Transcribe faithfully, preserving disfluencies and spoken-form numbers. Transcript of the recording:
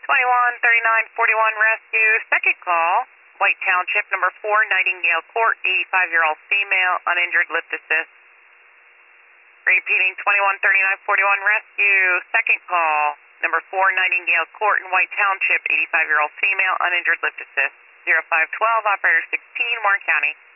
twenty-one thirty-nine forty-one rescue, second call, White Township, number four, Nightingale Court, eighty-five-year-old female, uninjured, lift assist. Repeating, twenty-one thirty-nine forty-one rescue, second call, number four, Nightingale Court in White Township, eighty-five-year-old female, uninjured, lift assist. zero five twelve, operator sixteen, Warren County.